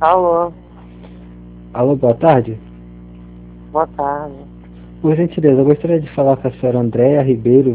Alô, Alô, boa tarde. boa tarde. Por gentileza, eu gostaria de falar com a senhora Andréia Ribeiro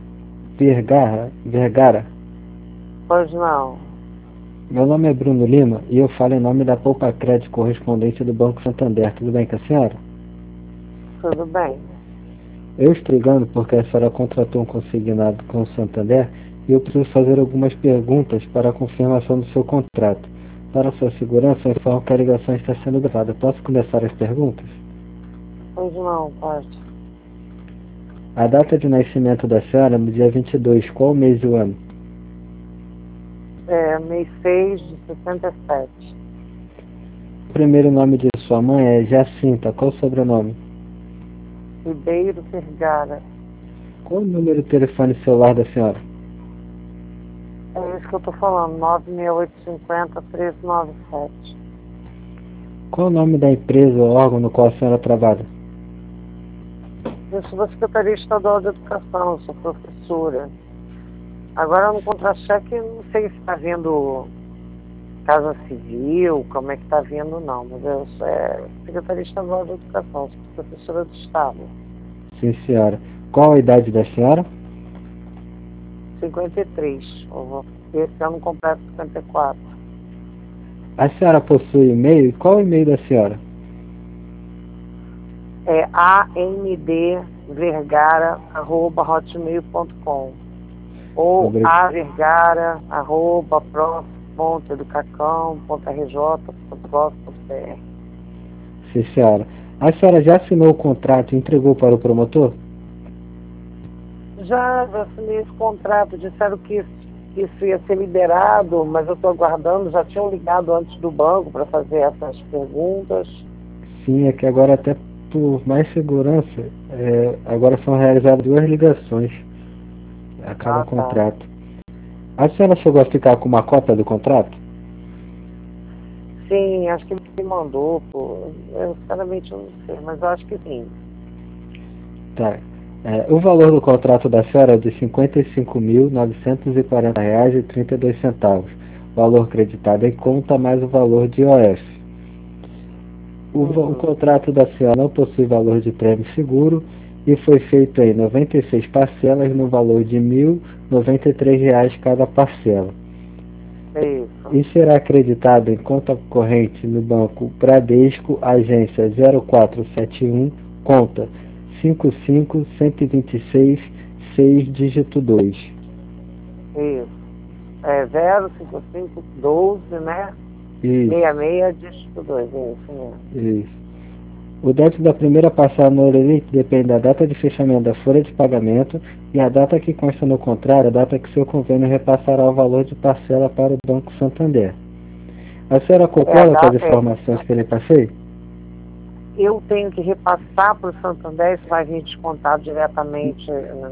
Vergara. Pois não, Meu nome é Bruno Lima e eu falo em nome da Poupa Crédito correspondente do Banco Santander. Tudo bem com a senhora? tudo bem. Eu estou ligando porque a senhora contratou um consignado com o Santander e eu preciso fazer algumas perguntas para a confirmação do seu contrato. Para sua segurança, eu informo que a ligação está sendo gravada. Posso começar as perguntas? Pois não, pode. A data de nascimento da senhora é no dia 22. Qual mês e o ano? Mês 6 de 67. O primeiro nome de sua mãe é Jacinta. Qual o sobrenome? Ribeiro Vergara. Qual o número de telefone celular da senhora? É isso que eu tô falando, 96850-1397. Qual o nome da empresa ou órgão no qual a senhora trabalha? Eu sou da Secretaria Estadual de Educação, sou professora. Agora no contra-cheque, não sei se está vindo Casa Civil, como é que está vindo não, mas eu sou Secretaria Estadual de Educação, sou professora do Estado. Sim, senhora. Qual a idade da senhora? 53. Esse ano completo 54. A senhora possui e-mail? Qual o e-mail da senhora? É amdvergara@hotmail.com ou avergara@prof.educacão.rj.gov.br. Sim, senhora. A senhora já assinou o contrato e entregou para o promotor? Já assinei esse contrato, disseram que isso ia ser liberado, mas eu estou aguardando, já tinham ligado antes do banco para fazer essas perguntas. Sim, é que agora até por mais segurança, agora são realizadas duas ligações a cada Ah, tá. contrato. A senhora chegou a ficar com uma cópia do contrato? Sim, acho que me mandou, pô. Eu sinceramente não sei, mas eu acho que sim. Tá. O valor do contrato da senhora é de R$ 55.940,32. Valor creditado em conta mais o valor de IOF. O Uhum. contrato da senhora não possui valor de prêmio seguro e foi feito em 96 parcelas no valor de R$ 1.093 cada parcela. Isso. E será acreditado em conta corrente no Banco Bradesco, agência 0471, conta 55126, 6, dígito 2. Isso. É 05512, né? Isso, 66, dígito 2, isso mesmo. isso. O débito da primeira parcela no Orelite depende da data de fechamento da folha de pagamento e a data que consta no contrário, a data que seu convênio repassará o valor de parcela para o Banco Santander. A senhora A concorda com as data é. informações que eu lhe passei? Eu tenho que repassar para o Santander, isso vai vir descontado diretamente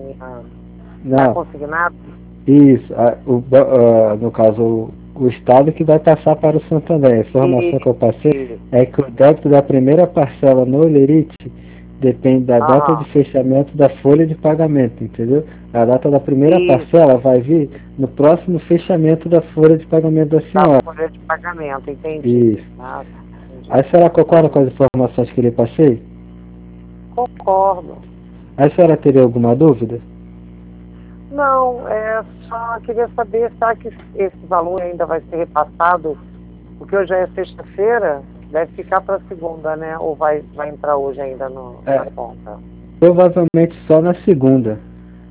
na Não. consignado? Isso, no caso, o Estado que vai passar para o Santander. A informação que eu passei Isso. é que o débito da primeira parcela no Olerite depende da data de Aham. fechamento da folha de pagamento, entendeu? A data da primeira Isso. parcela vai vir no próximo fechamento da folha de pagamento da Da senhora. folha de pagamento, entendi. Isso. Ah, entendi. A senhora concorda com Uhum. as informações que lhe passei? Concordo. A senhora teria alguma dúvida? Não, só queria saber, será que esse valor ainda vai ser repassado? Porque hoje é sexta-feira, deve ficar para segunda, né? Ou vai entrar hoje ainda na É, conta? provavelmente só na segunda.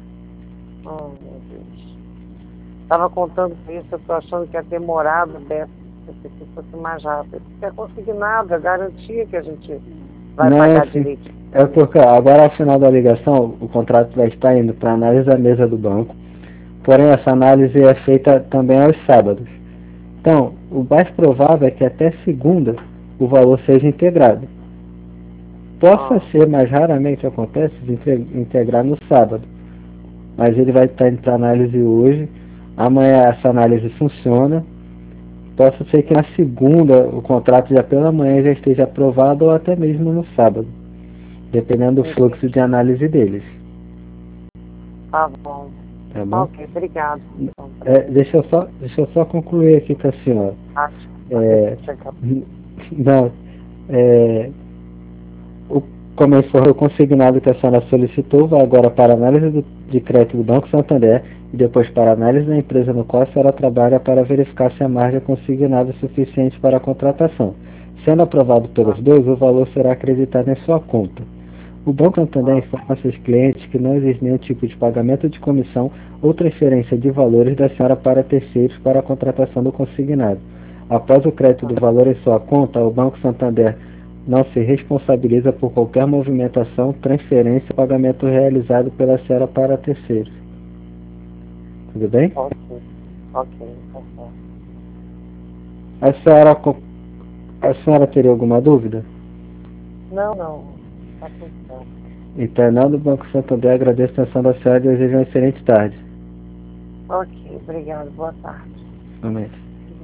Oh, meu Deus. Estava contando com isso, eu estou achando que é demorado até se fosse mais rápido. Porque é consignado, é garantia que a gente vai Não, pagar sim. direitinho. É porque agora, ao final da ligação, o contrato vai estar indo para análise da mesa do banco. Porém, essa análise é feita também aos sábados. Então, o mais provável é que até segunda o valor seja integrado. Possa Ah, ser, mas raramente acontece, de integrar no sábado. Mas ele vai estar indo para análise hoje. Amanhã essa análise funciona. Possa ser que na segunda o contrato já pela manhã já esteja aprovado ou até mesmo no sábado, dependendo do fluxo de entendi. análise deles. Tá bom. Tá bom? Ok, obrigado. Então, Deixa eu só concluir aqui com a senhora. É, não, é, como informou o consignado que a senhora solicitou, vai agora para análise de crédito do Banco Santander e depois para análise da empresa no qual a senhora trabalha para verificar se a margem consignada é suficiente para a contratação. Sendo aprovado pelos dois, o valor será acreditado em sua conta. O Banco Santander informa seus clientes que não existe nenhum tipo de pagamento de comissão ou transferência de valores da senhora para terceiros para a contratação do consignado. Após o crédito do valor em sua conta, o Banco Santander não se responsabiliza por qualquer movimentação, transferência ou pagamento realizado pela senhora para terceiros. Tudo bem? Ok, tá certo. A senhora teria alguma dúvida? Não, tá tudo certo. Então, do Banco Santander, agradeço a atenção da senhora e desejo uma excelente tarde. Ok, obrigado, boa tarde. Amém.